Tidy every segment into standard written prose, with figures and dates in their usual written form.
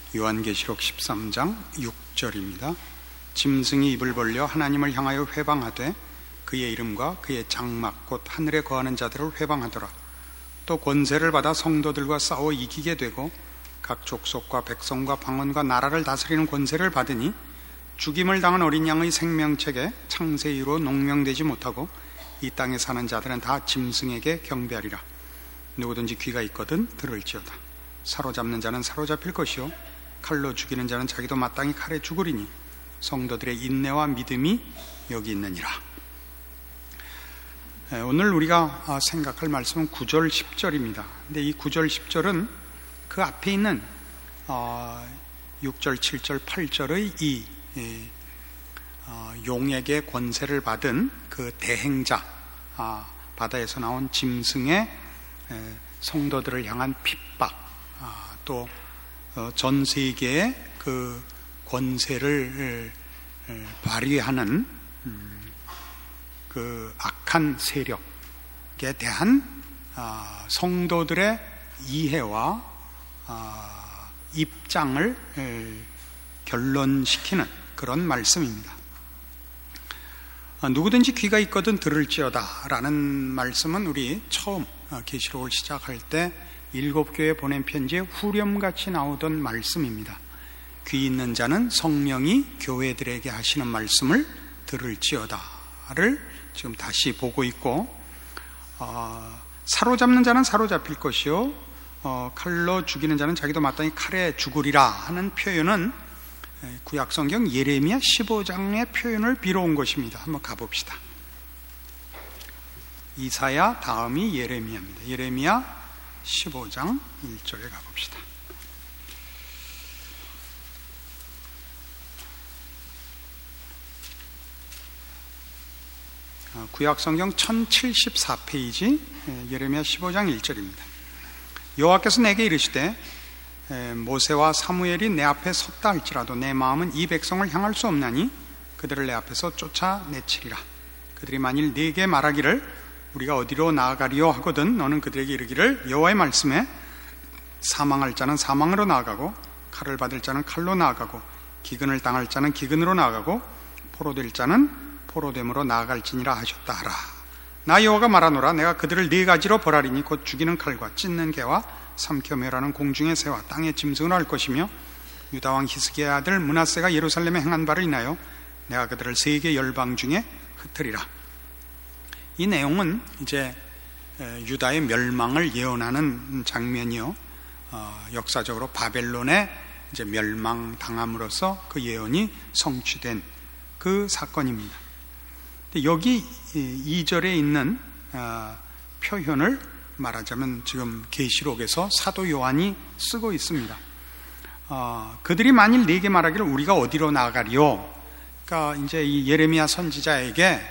요한계시록 13장 6절입니다. 짐승이 입을 벌려 하나님을 향하여 회방하되 그의 이름과 그의 장막 곧 하늘에 거하는 자들을 회방하더라. 또 권세를 받아 성도들과 싸워 이기게 되고 각 족속과 백성과 방언과 나라를 다스리는 권세를 받으니 죽임을 당한 어린 양의 생명책에 창세이로 농명되지 못하고 이 땅에 사는 자들은 다 짐승에게 경배하리라. 누구든지 귀가 있거든 들을지어다. 사로잡는 자는 사로잡힐 것이요 칼로 죽이는 자는 자기도 마땅히 칼에 죽으리니 성도들의 인내와 믿음이 여기 있느니라. 오늘 우리가 생각할 말씀은 9절 10절입니다. 근데 이 9절 10절은 그 앞에 있는 6절 7절 8절의 이 용에게 권세를 받은 그 대행자, 바다에서 나온 짐승의 성도들을 향한 핍박, 또 전 세계의 그 권세를 발휘하는 그 악한 세력에 대한 성도들의 이해와 입장을 결론시키는 그런 말씀입니다. 누구든지 귀가 있거든 들을지어다 라는 말씀은 우리 처음 계시록을 시작할 때 7교회 보낸 편지에 후렴같이 나오던 말씀입니다. 귀 있는 자는 성령이 교회들에게 하시는 말씀을 들을지어다를 지금 다시 보고 있고, 사로잡는 자는 사로잡힐 것이요 칼로 죽이는 자는 자기도 마땅히 칼에 죽으리라 하는 표현은 구약성경 예레미야 15장의 표현을 빌어온 것입니다. 한번 가봅시다. 이사야 다음이 예레미야입니다. 예레미야 15장 1절에 가봅시다. 구약성경 1074페이지 예레미야 15장 1절입니다. 여호와께서 내게 이르시되 모세와 사무엘이 내 앞에 섰다 할지라도 내 마음은 이 백성을 향할 수 없나니 그들을 내 앞에서 쫓아내치리라. 그들이 만일 네게 말하기를 우리가 어디로 나아가리요 하거든 너는 그들에게 이르기를 여호와의 말씀에 사망할 자는 사망으로 나아가고 칼을 받을 자는 칼로 나아가고 기근을 당할 자는 기근으로 나아가고 포로될 자는 포로됨으로 나아갈지니라 하셨다 하라. 나 여호와가 말하노라. 내가 그들을 네 가지로 벌하리니 곧 죽이는 칼과 찢는 개와 삼켜 멸하는 공중의 새와 땅의 짐승을 할 것이며 유다왕 히스기야 아들 므낫세가 예루살렘에 행한 바를 인하여 내가 그들을 세계 열방 중에 흩으리라. 이 내용은 이제 유다의 멸망을 예언하는 장면이요, 역사적으로 바벨론의 이제 멸망당함으로써 그 예언이 성취된 그 사건입니다. 여기 2절에 있는 표현을 말하자면 지금 계시록에서 사도 요한이 쓰고 있습니다. 그들이 만일 네게 말하기를 우리가 어디로 나아가리요? 그러니까 이제 이 예레미야 선지자에게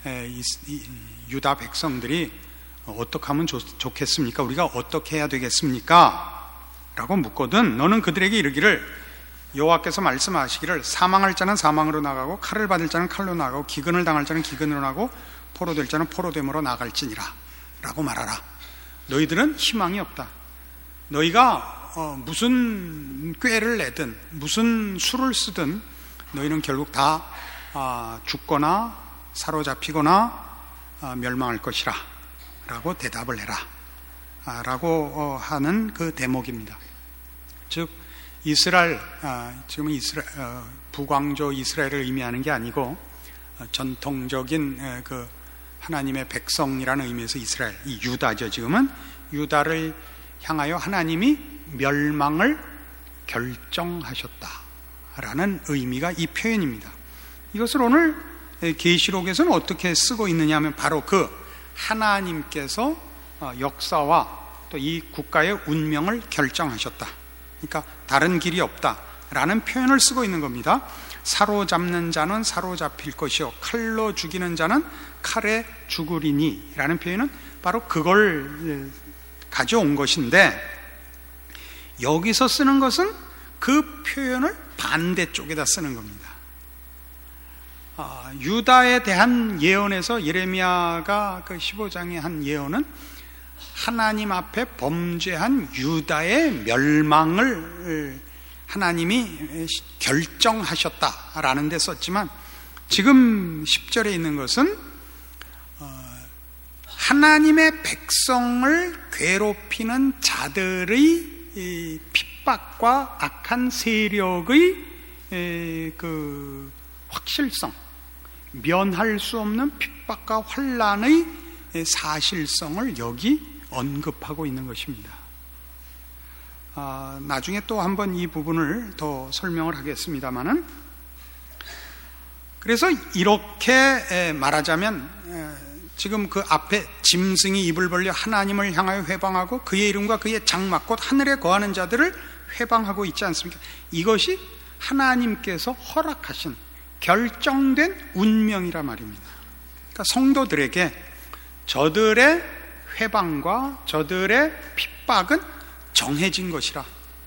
유다 백성들이 어떻게 하면 좋겠습니까? 우리가 어떻게 해야 되겠습니까? 라고 묻거든 너는 그들에게 이르기를 여호와께서 말씀하시기를 사망할 자는 사망으로 나가고 칼을 받을 자는 칼로 나가고 기근을 당할 자는 기근으로 나가고 포로될 자는 포로됨으로 나갈지니라 라고 말하라. 너희들은 희망이 없다. 너희가 무슨 꾀를 내든 무슨 수를 쓰든 너희는 결국 다 죽거나 사로잡히거나 멸망할 것이라 라고 대답을 해라 라고 하는 그 대목입니다. 즉 이스라엘, 지금은 북왕조 이스라엘을 의미하는 게 아니고 전통적인 그 하나님의 백성이라는 의미에서 이스라엘, 이 유다죠. 지금은 유다를 향하여 하나님이 멸망을 결정하셨다라는 의미가 이 표현입니다. 이것을 오늘 계시록에서는 어떻게 쓰고 있느냐 하면 바로 그 하나님께서 역사와 또 이 국가의 운명을 결정하셨다. 그러니까 다른 길이 없다라는 표현을 쓰고 있는 겁니다. 사로잡는 자는 사로잡힐 것이요 칼로 죽이는 자는 칼에 죽으리니 라는 표현은 바로 그걸 가져온 것인데, 여기서 쓰는 것은 그 표현을 반대쪽에다 쓰는 겁니다. 유다에 대한 예언에서 예레미야가 그 15장에 한 예언은 하나님 앞에 범죄한 유다의 멸망을 하나님이 결정하셨다라는 데 썼지만 지금 10절에 있는 것은 하나님의 백성을 괴롭히는 자들의 핍박과 악한 세력의 그 확실성, 면할 수 없는 핍박과 환난의 사실성을 여기 언급하고 있는 것입니다. 나중에 또 한번 이 부분을 더 설명을 하겠습니다마는, 그래서 이렇게 말하자면 지금 그 앞에 짐승이 입을 벌려 하나님을 향하여 회방하고 그의 이름과 그의 장막 곧 하늘에 거하는 자들을 회방하고 있지 않습니까? 이것이 하나님께서 허락하신 결정된 운명이라 말입니다. 그러니까 성도들에게 저들의 회방과 저들의 핍박은 정해진 것이라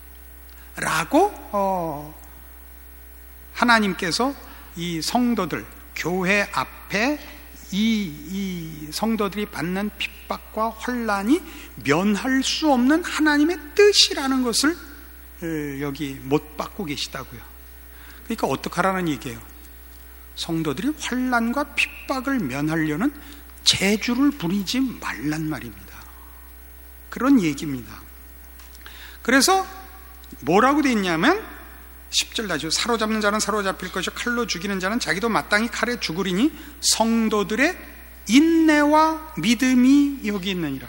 라고 하나님께서 이 성도들, 교회 앞에 이 성도들이 받는 핍박과 환난이 면할 수 없는 하나님의 뜻이라는 것을 여기 못 받고 계시다고요. 그러니까 어떡하라는 얘기예요? 성도들이 환난과 핍박을 면하려는 재주를 부리지 말란 말입니다. 그런 얘기입니다. 그래서 뭐라고 돼 있냐면 10절 나죠. 사로잡는 자는 사로잡힐 것이요 칼로 죽이는 자는 자기도 마땅히 칼에 죽으리니 성도들의 인내와 믿음이 여기 있느니라.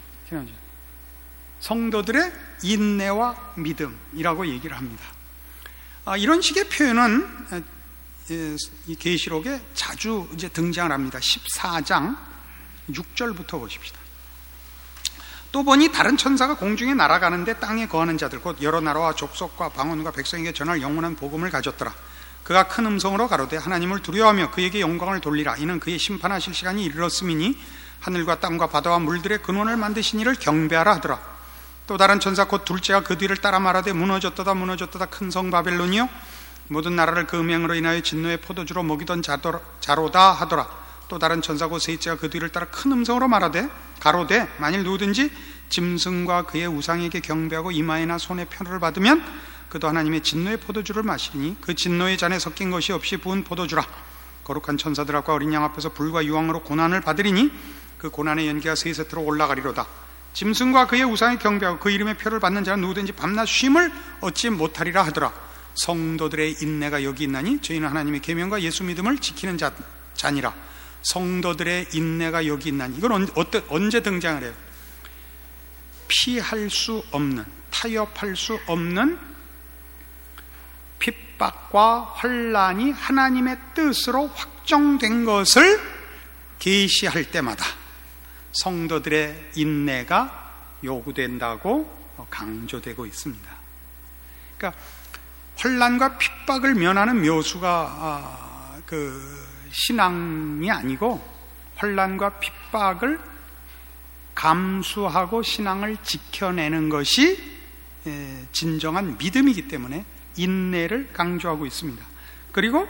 성도들의 인내와 믿음이라고 얘기를 합니다. 이런 식의 표현은 이 계시록에 자주 이제 등장을 합니다. 14장 6절부터 보십시다. 또 보니 다른 천사가 공중에 날아가는데 땅에 거하는 자들 곧 여러 나라와 족속과 방언과 백성에게 전할 영원한 복음을 가졌더라. 그가 큰 음성으로 가로되 하나님을 두려워하며 그에게 영광을 돌리라. 이는 그의 심판하실 시간이 이르렀음이니 하늘과 땅과 바다와 물들의 근원을 만드신 이를 경배하라 하더라. 또 다른 천사 곧 둘째가 그 뒤를 따라 말하되 무너졌도다 무너졌도다 큰 성 바벨론이요 모든 나라를 그 음행으로 인하여 진노의 포도주로 먹이던 자로다 하더라. 또 다른 천사 곧 셋째가 그 뒤를 따라 큰 음성으로 말하되 가로되 만일 누구든지 짐승과 그의 우상에게 경배하고 이마에나 손에 표를 받으면 그도 하나님의 진노의 포도주를 마시리니 그 진노의 잔에 섞인 것이 없이 부은 포도주라. 거룩한 천사들 앞과 어린 양 앞에서 불과 유황으로 고난을 받으리니 그 고난의 연기가 세세토록 올라가리로다. 짐승과 그의 우상에 경배하고 그 이름의 표를 받는 자는 누구든지 밤낮 쉼을 얻지 못하리라 하더라. 성도들의 인내가 여기 있나니 저희는 하나님의 계명과 예수 믿음을 지키는 자니라. 성도들의 인내가 여기 있나니 이건 언제 등장을 해요? 피할 수 없는, 타협할 수 없는 핍박과 환난이 하나님의 뜻으로 확정된 것을 계시할 때마다 성도들의 인내가 요구된다고 강조되고 있습니다. 그러니까 환난과 핍박을 면하는 묘수가 신앙이 아니고 환난과 핍박을 감수하고 신앙을 지켜내는 것이 진정한 믿음이기 때문에 인내를 강조하고 있습니다. 그리고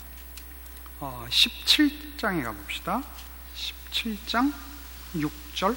17장에 가봅시다. 17장 6절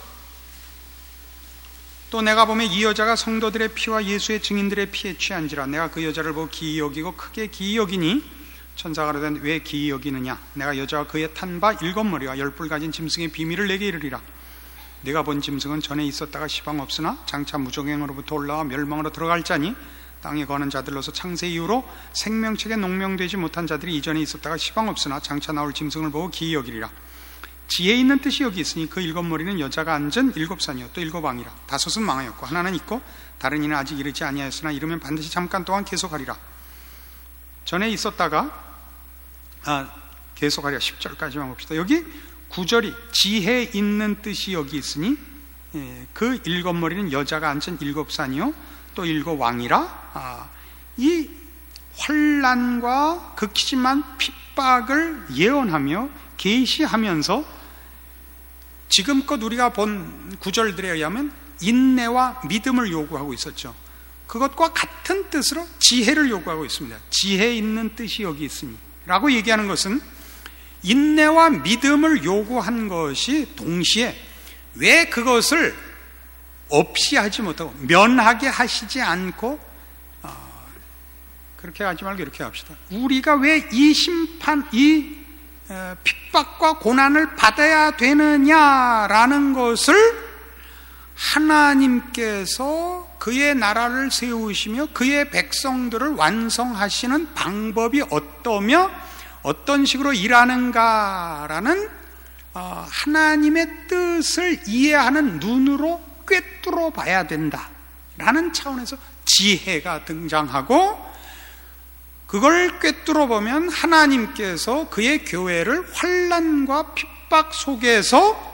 또 내가 보면 이 여자가 성도들의 피와 예수의 증인들의 피에 취한지라. 내가 그 여자를 보고 기이 여기고 크게 기이 여기니 천사가 가로되 왜 기이 여기느냐. 내가 여자와 그의 탄 바 7머리와 10뿔 가진 짐승의 비밀을 내게 이르리라. 내가 본 짐승은 전에 있었다가 시방 없으나 장차 무정행으로부터 올라와 멸망으로 들어갈 자니 땅에 거하는 자들로서 창세 이후로 생명책에 농명되지 못한 자들이 이전에 있었다가 시방 없으나 장차 나올 짐승을 보고 기이 여기리라. 지혜 있는 뜻이 여기 있으니 그 7머리는 여자가 앉은 7산이요 또 7왕이라. 5은 망하였고 하나는 있고 다른 이는 아직 이르지 아니하였으나 이르면 반드시 잠깐 동안 계속하리라. 전에 있었다가 계속하리라. 10절까지만 봅시다. 여기 9절이 지혜 있는 뜻이 여기 있으니 그 7머리는 여자가 앉은 7산이요 또 7왕이라. 이 환난과 극심한 핍박을 예언하며 계시하면서 지금껏 우리가 본 구절들에 의하면 인내와 믿음을 요구하고 있었죠. 그것과 같은 뜻으로 지혜를 요구하고 있습니다. 지혜 있는 뜻이 여기 있으니 라고 얘기하는 것은 인내와 믿음을 요구한 것이 동시에 왜 그것을 없이 하지 못하고 면하게 하시지 않고 그렇게 하지 말고 이렇게 합시다. 우리가 왜 이 심판, 이 핍박과 고난을 받아야 되느냐라는 것을 하나님께서 그의 나라를 세우시며 그의 백성들을 완성하시는 방법이 어떠며 어떤 식으로 일하는가라는 하나님의 뜻을 이해하는 눈으로 꿰뚫어 봐야 된다라는 차원에서 지혜가 등장하고, 그걸 꿰뚫어 보면 하나님께서 그의 교회를 환난과 핍박 속에서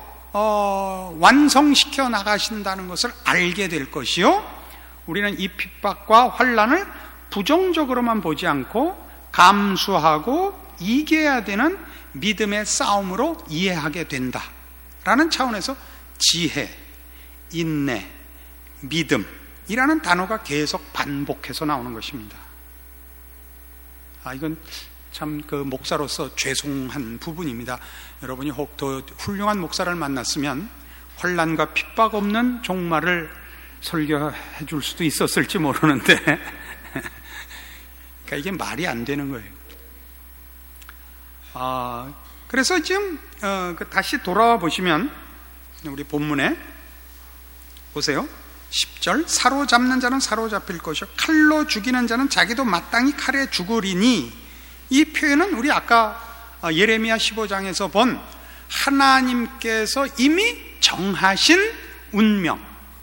완성시켜 나가신다는 것을 알게 될 것이요, 우리는 이 핍박과 환난을 부정적으로만 보지 않고 감수하고 이겨야 되는 믿음의 싸움으로 이해하게 된다라는 차원에서 지혜, 인내, 믿음이라는 단어가 계속 반복해서 나오는 것입니다. 이건 참 그 목사로서 죄송한 부분입니다. 여러분이 혹 더 훌륭한 목사를 만났으면 환난과 핍박 없는 종말을 설교해 줄 수도 있었을지 모르는데 그러니까 이게 말이 안 되는 거예요. 그래서 지금 다시 돌아와 보시면 우리 본문에 보세요. 10절, 사로잡는 자는 사로잡힐 것이요 칼로 죽이는 자는 자기도 마땅히 칼에 죽으리니, 이 표현은 우리 아까 예레미야 15장에서 본 하나님께서 이미 정하신 운명을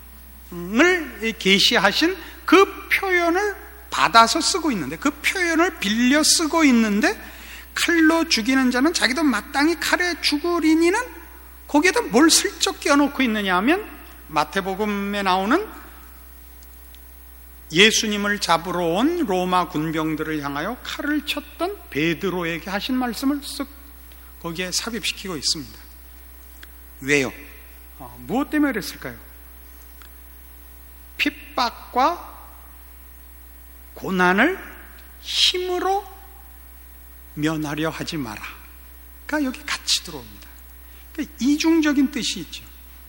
계시하신 그 표현을 받아서 쓰고 있는데, 그 표현을 빌려 쓰고 있는데, 칼로 죽이는 자는 자기도 마땅히 칼에 죽으리니는 거기에다 뭘 슬쩍 끼워놓고 있느냐 하면, 마태복음에 나오는 예수님을 잡으러 온 로마 군병들을 향하여 칼을 쳤던 베드로에게 하신 말씀을 쓱 거기에 삽입시키고 있습니다. 왜요? 무엇 때문에 그랬을까요? 핍박과 고난을 힘으로 면하려 하지 마라. 그러니까 여기 같이 들어옵니다. 그러니까 이중적인 뜻이 있죠.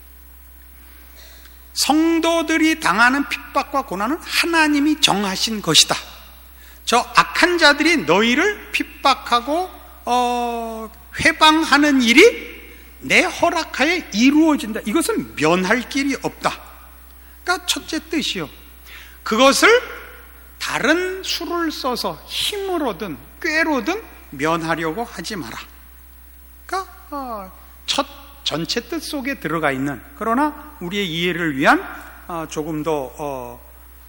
성도들이 당하는 핍박과 고난은 하나님이 정하신 것이다. 저 악한 자들이 너희를 핍박하고 회방하는 일이 내 허락하에 이루어진다. 이것은 면할 길이 없다. 그러니까 첫째 뜻이요, 그것을 다른 수를 써서 힘으로든 꾀로든 면하려고 하지 마라. 그러니까 첫 전체 뜻 속에 들어가 있는, 그러나 우리의 이해를 위한 조금 더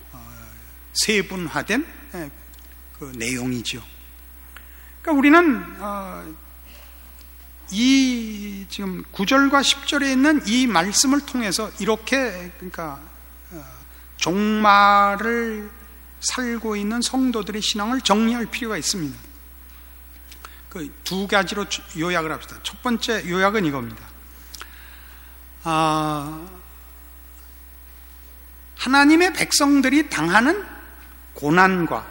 세분화된 그 내용이죠. 그러니까 우리는 이 지금 9절과 10절에 있는 이 말씀을 통해서 이렇게, 그러니까 종말을 살고 있는 성도들의 신앙을 정리할 필요가 있습니다. 그 두 가지로 요약을 합시다. 첫 번째 요약은 이겁니다. 하나님의 백성들이 당하는 고난과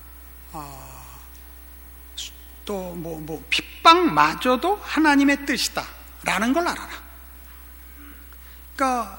또 핍박마저도 하나님의 뜻이다라는 걸 알아라. 그러니까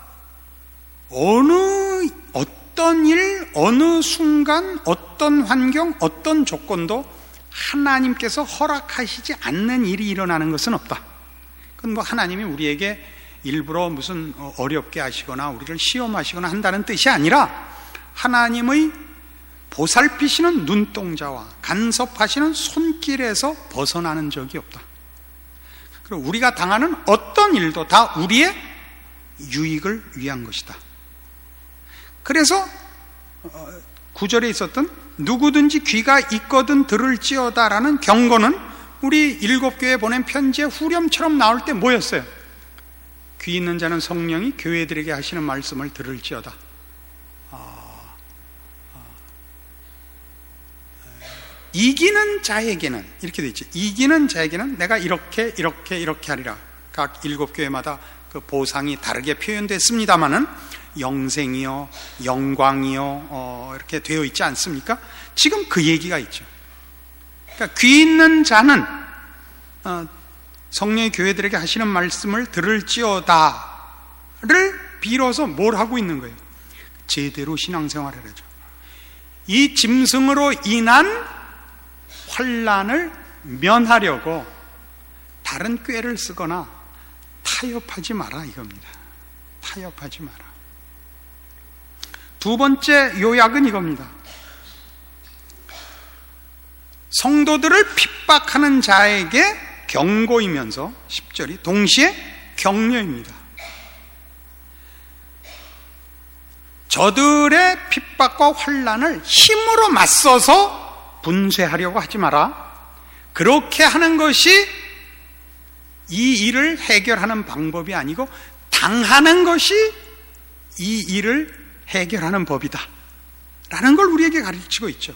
어떤 일, 어느 순간, 어떤 환경, 어떤 조건도 하나님께서 허락하시지 않는 일이 일어나는 것은 없다. 그건 하나님이 우리에게 일부러 무슨 어렵게 하시거나 우리를 시험하시거나 한다는 뜻이 아니라, 하나님의 보살피시는 눈동자와 간섭하시는 손길에서 벗어나는 적이 없다. 그리고 우리가 당하는 어떤 일도 다 우리의 유익을 위한 것이다. 그래서 9절에 있었던 누구든지 귀가 있거든 들을지어다라는 경고는 우리 7교회 보낸 편지의 후렴처럼 나올 때 뭐였어요? 귀 있는 자는 성령이 교회들에게 하시는 말씀을 들을지어다. 이기는 자에게는 이렇게 되어 있죠. 이기는 자에게는 내가 이렇게 하리라. 각 7교회마다 그 보상이 다르게 표현됐습니다마는 영생이요, 영광이요, 이렇게 되어 있지 않습니까? 지금 그 얘기가 있죠. 그러니까 귀 있는 자는 성령의 교회들에게 하시는 말씀을 들을지어다를 빌어서 뭘 하고 있는 거예요? 제대로 신앙생활을 하죠. 이 짐승으로 인한 환난을 면하려고 다른 꾀를 쓰거나 타협하지 마라 이겁니다. 타협하지 마라. 두 번째 요약은 이겁니다. 성도들을 핍박하는 자에게 경고이면서 10절이 동시에 격려입니다. 저들의 핍박과 환난을 힘으로 맞서서 분쇄하려고 하지 마라. 그렇게 하는 것이 이 일을 해결하는 방법이 아니고 당하는 것이 이 일을 해결하는 법이다 라는 걸 우리에게 가르치고 있죠.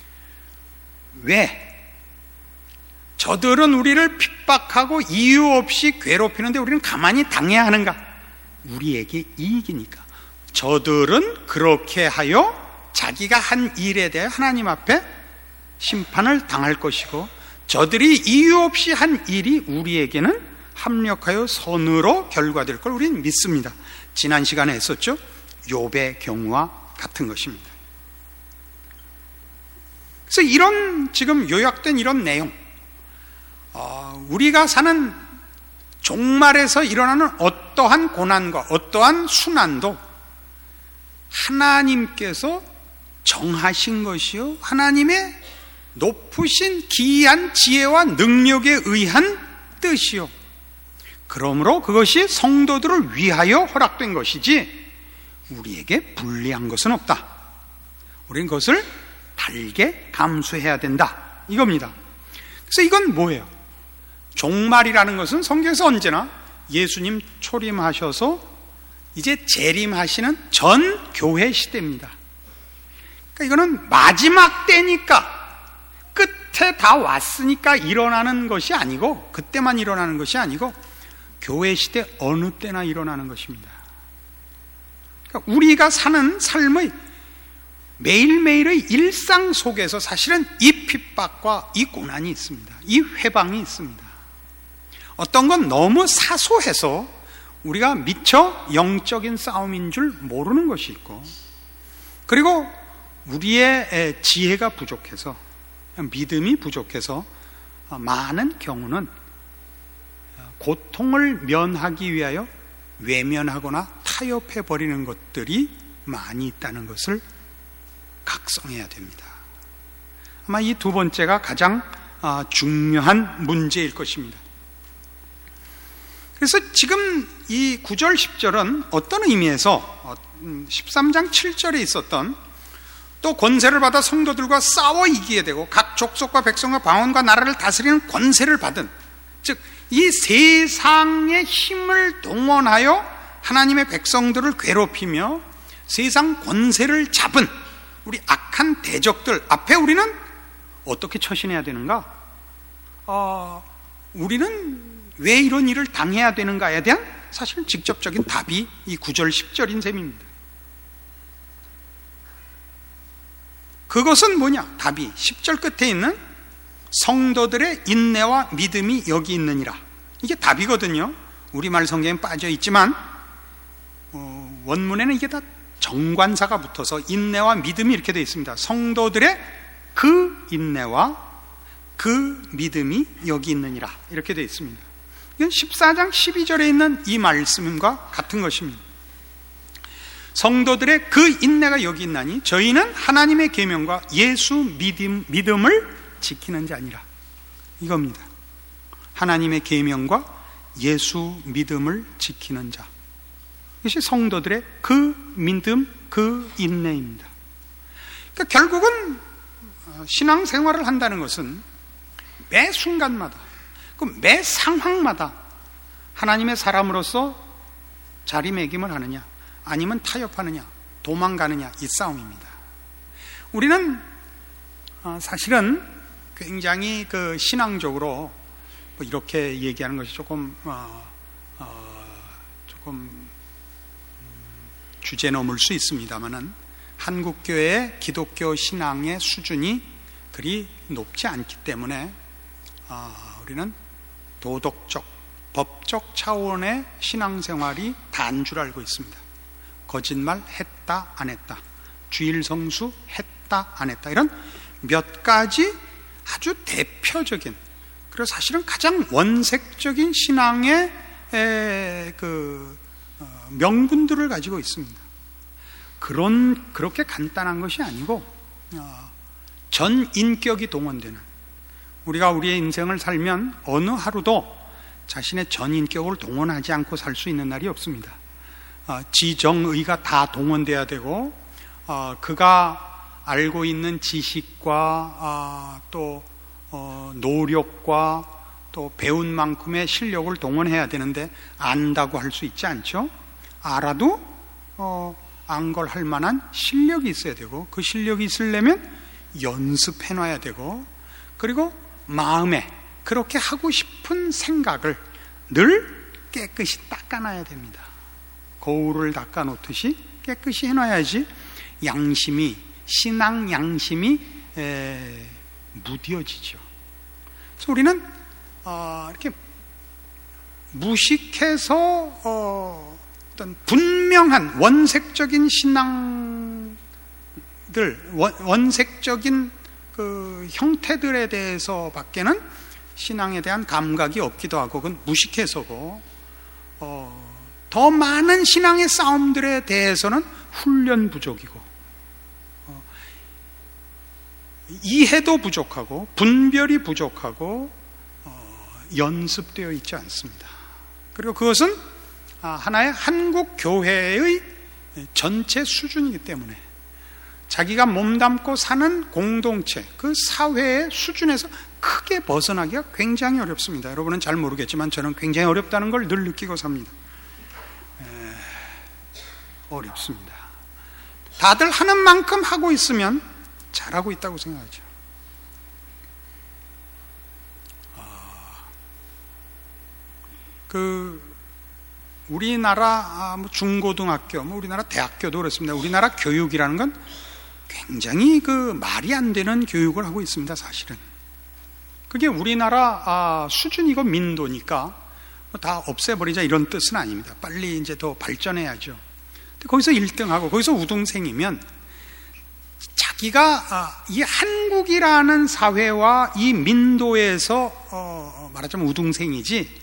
왜? 저들은 우리를 핍박하고 이유 없이 괴롭히는데 우리는 가만히 당해야 하는가? 우리에게 이익이니까. 저들은 그렇게 하여 자기가 한 일에 대해 하나님 앞에 심판을 당할 것이고, 저들이 이유 없이 한 일이 우리에게는 합력하여 선으로 결과될 걸 우리는 믿습니다. 지난 시간에 했었죠. 욥의 경우와 같은 것입니다. 그래서 이런 지금 요약된 이런 내용, 우리가 사는 종말에서 일어나는 어떠한 고난과 어떠한 순환도 하나님께서 정하신 것이요, 하나님의 높으신 기이한 지혜와 능력에 의한 뜻이요, 그러므로 그것이 성도들을 위하여 허락된 것이지 우리에게 불리한 것은 없다. 우리는 그것을 달게 감수해야 된다 이겁니다. 그래서 이건 뭐예요? 종말이라는 것은 성경에서 언제나 예수님 초림하셔서 이제 재림하시는 전 교회 시대입니다. 그러니까 이거는 마지막 때니까, 끝에 다 왔으니까 일어나는 것이 아니고, 그때만 일어나는 것이 아니고 교회 시대 어느 때나 일어나는 것입니다. 그러니까 우리가 사는 삶의 매일매일의 일상 속에서 사실은 이 핍박과 이 고난이 있습니다. 이 회방이 있습니다. 어떤 건 너무 사소해서 우리가 미처 영적인 싸움인 줄 모르는 것이 있고, 그리고 우리의 지혜가 부족해서, 믿음이 부족해서 많은 경우는 고통을 면하기 위하여 외면하거나 타협해버리는 것들이 많이 있다는 것을 각성해야 됩니다. 아마 이 두 번째가 가장 중요한 문제일 것입니다. 그래서 지금 이 9절 10절은 어떤 의미에서 13장 7절에 있었던, 또 권세를 받아 성도들과 싸워 이기게 되고 각 족속과 백성과 방언과 나라를 다스리는 권세를 받은, 즉 이 세상의 힘을 동원하여 하나님의 백성들을 괴롭히며 세상 권세를 잡은 우리 악한 대적들 앞에 우리는 어떻게 처신해야 되는가? 우리는 왜 이런 일을 당해야 되는가에 대한 사실 직접적인 답이 이 9절 10절인 셈입니다. 그것은 뭐냐? 답이 10절 끝에 있는 성도들의 인내와 믿음이 여기 있느니라, 이게 답이거든요. 우리말 성경에 빠져 있지만 원문에는 이게 다 정관사가 붙어서 인내와 믿음이 이렇게 되어 있습니다. 성도들의 그 인내와 그 믿음이 여기 있느니라, 이렇게 되어 있습니다. 이건 14장 12절에 있는 이 말씀과 같은 것입니다. 성도들의 그 인내가 여기 있나니 저희는 하나님의 계명과 예수 믿음을 지키는 자니라, 이겁니다. 하나님의 계명과 예수 믿음을 지키는 자, 이것이 성도들의 그 믿음, 그 인내입니다. 그러니까 결국은 신앙생활을 한다는 것은 매 순간마다, 매 상황마다 하나님의 사람으로서 자리매김을 하느냐 아니면 타협하느냐 도망가느냐, 이 싸움입니다. 우리는 사실은 굉장히 그 신앙적으로 이렇게 얘기하는 것이 조금 주제 넘을 수 있습니다만은, 한국교회의 기독교 신앙의 수준이 그리 높지 않기 때문에 우리는 도덕적, 법적 차원의 신앙생활이 다인 줄 알고 있습니다. 거짓말 했다 안 했다, 주일 성수 했다 안 했다, 이런 몇 가지 아주 대표적인, 그리고 사실은 가장 원색적인 신앙의 명분들을 가지고 있습니다. 그렇게 간단한 것이 아니고 전 인격이 동원되는, 우리가 우리의 인생을 살면 어느 하루도 자신의 전 인격을 동원하지 않고 살 수 있는 날이 없습니다. 지정의가 다 동원돼야 되고, 그가 알고 있는 지식과 또 노력과 또 배운 만큼의 실력을 동원해야 되는데 안다고 할 수 있지 않죠. 알아도 안 걸 할 만한 실력이 있어야 되고, 그 실력이 있으려면 연습해놔야 되고, 그리고 마음에 그렇게 하고 싶은 생각을 늘 깨끗이 닦아놔야 됩니다. 거울을 닦아놓듯이 깨끗이 해놔야지 양심이, 신앙 양심이 무뎌지죠. 그래서 우리는 이렇게 무식해서 어떤 분명한 원색적인 신앙들, 원색적인 그 형태들에 대해서밖에는 신앙에 대한 감각이 없기도 하고, 그건 무식해서고, 더 많은 신앙의 싸움들에 대해서는 훈련 부족이고, 이해도 부족하고, 분별이 부족하고, 연습되어 있지 않습니다. 그리고 그것은 하나의 한국 교회의 전체 수준이기 때문에 자기가 몸담고 사는 공동체, 그 사회의 수준에서 크게 벗어나기가 굉장히 어렵습니다. 여러분은 잘 모르겠지만 저는 굉장히 어렵다는 걸 늘 느끼고 삽니다. 어렵습니다. 다들 하는 만큼 하고 있으면 잘하고 있다고 생각하죠. 우리나라 중고등학교, 우리나라 대학교도 그렇습니다. 우리나라 교육이라는 건 굉장히 말이 안 되는 교육을 하고 있습니다. 사실은 그게 우리나라 수준이고 민도니까 다 없애버리자 이런 뜻은 아닙니다. 빨리 이제 더 발전해야죠. 근데 거기서 1등하고 거기서 우등생이면 자기가 이 한국이라는 사회와 이 민도에서 말하자면 우등생이지,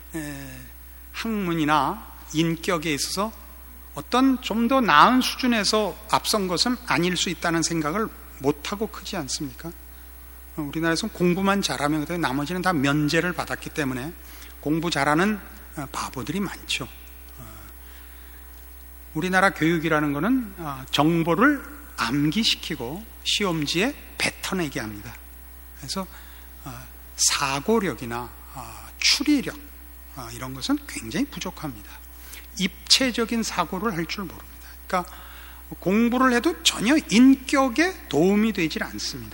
학문이나 인격에 있어서 어떤 좀 더 나은 수준에서 앞선 것은 아닐 수 있다는 생각을 못하고 크지 않습니까? 우리나라에서는 공부만 잘하면 나머지는 다 면제를 받았기 때문에 공부 잘하는 바보들이 많죠. 우리나라 교육이라는 것은 정보를 암기시키고 시험지에 뱉어내게 합니다. 그래서 사고력이나 추리력 이런 것은 굉장히 부족합니다. 입체적인 사고를 할 줄 모릅니다. 그러니까 공부를 해도 전혀 인격에 도움이 되질 않습니다.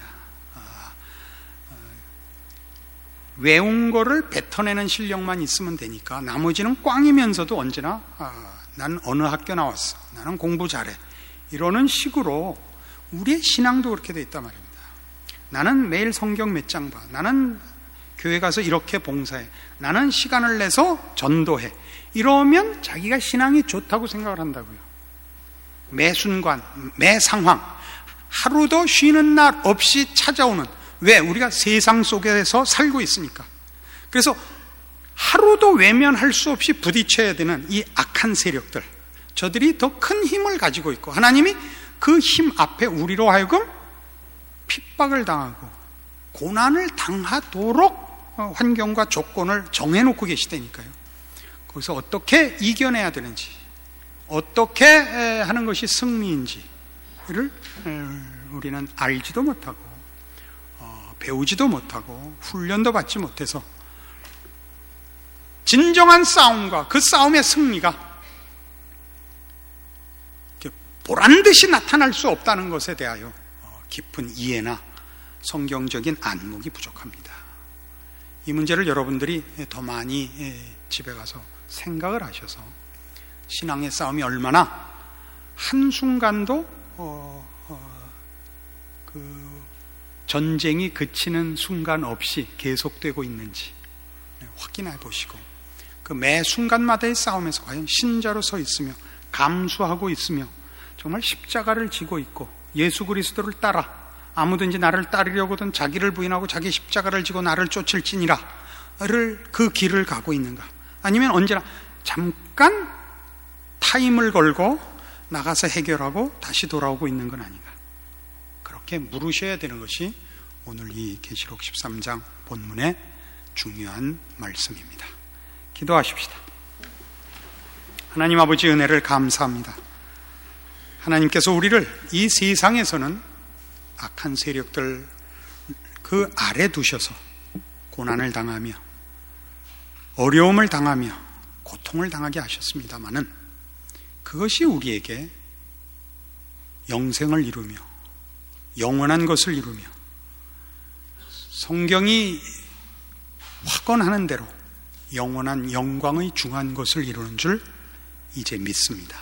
외운 거를 뱉어내는 실력만 있으면 되니까 나머지는 꽝이면서도 언제나 나는 어느 학교 나왔어, 나는 공부 잘해, 이러는 식으로 우리의 신앙도 그렇게 돼 있단 말입니다. 나는 매일 성경 몇 장 봐, 나는 교회 가서 이렇게 봉사해, 나는 시간을 내서 전도해, 이러면 자기가 신앙이 좋다고 생각을 한다고요. 매 순간, 매 상황, 하루도 쉬는 날 없이 찾아오는, 왜? 우리가 세상 속에서 살고 있으니까. 그래서 하루도 외면할 수 없이 부딪혀야 되는 이 악한 세력들, 저들이 더 큰 힘을 가지고 있고, 하나님이 그 힘 앞에 우리로 하여금 핍박을 당하고 고난을 당하도록 환경과 조건을 정해놓고 계시다니까요. 거기서 어떻게 이겨내야 되는지, 어떻게 하는 것이 승리인지를 우리는 알지도 못하고 배우지도 못하고 훈련도 받지 못해서 진정한 싸움과 그 싸움의 승리가 보란듯이 나타날 수 없다는 것에 대하여 깊은 이해나 성경적인 안목이 부족합니다. 이 문제를 여러분들이 더 많이 집에 가서 생각을 하셔서 신앙의 싸움이 얼마나 한순간도 전쟁이 그치는 순간 없이 계속되고 있는지 확인해 보시고, 그 매 순간마다의 싸움에서 과연 신자로 서 있으며 감수하고 있으며 정말 십자가를 지고 있고 예수 그리스도를 따라 아무든지 나를 따르려거든 자기를 부인하고 자기 십자가를 지고 나를 쫓을지니라를 그 길을 가고 있는가? 아니면 언제나 잠깐 타임을 걸고 나가서 해결하고 다시 돌아오고 있는 건 아닌가? 그렇게 물으셔야 되는 것이 오늘 이 계시록 13장 본문의 중요한 말씀입니다. 기도하십시다. 하나님 아버지, 은혜를 감사합니다. 하나님께서 우리를 이 세상에서는 악한 세력들 그 아래 두셔서 고난을 당하며 어려움을 당하며 고통을 당하게 하셨습니다마는 그것이 우리에게 영생을 이루며 영원한 것을 이루며 성경이 확언하는 대로 영원한 영광의 중한 것을 이루는 줄 이제 믿습니다.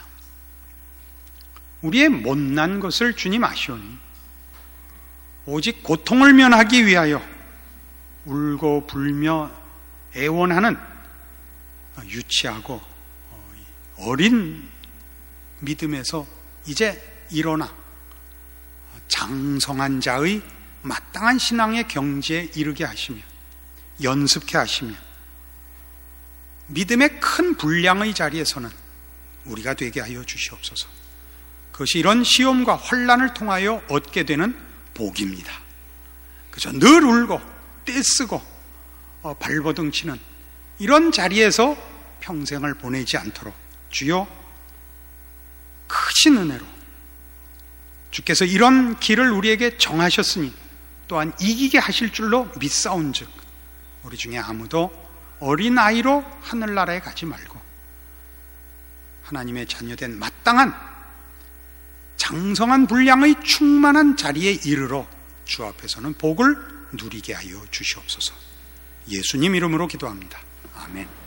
우리의 못난 것을 주님 아시오니 오직 고통을 면하기 위하여 울고 불며 애원하는 유치하고 어린 믿음에서 이제 일어나 장성한 자의 마땅한 신앙의 경지에 이르게 하시며 연습케 하시며 믿음의 큰 분량의 자리에서는 우리가 되게 하여 주시옵소서. 그것이 이런 시험과 환난을 통하여 얻게 되는 복입니다. 그저 늘 울고 떼쓰고 발버둥 치는 이런 자리에서 평생을 보내지 않도록 주여 크신 은혜로 주께서 이런 길을 우리에게 정하셨으니 또한 이기게 하실 줄로 믿사온즉 우리 중에 아무도 어린아이로 하늘나라에 가지 말고 하나님의 자녀된 마땅한 장성한 분량의 충만한 자리에 이르러 주 앞에서는 복을 누리게 하여 주시옵소서. 예수님 이름으로 기도합니다. 아멘.